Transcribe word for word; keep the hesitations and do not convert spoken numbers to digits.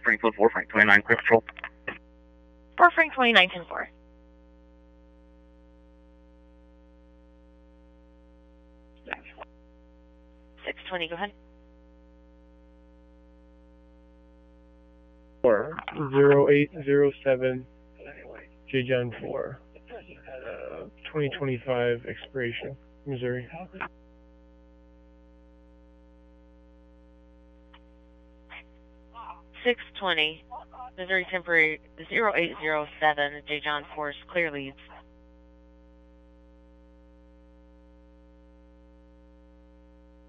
Frankfurt four, Frank twenty-nine, clear patrol. four Frank twenty-nine, ten four. six twenty, go ahead. four zero eight zero seven J John four. Uh, twenty twenty-five expiration, Missouri. six twenty, Missouri temporary zero eight zero seven, J John four, clear leads.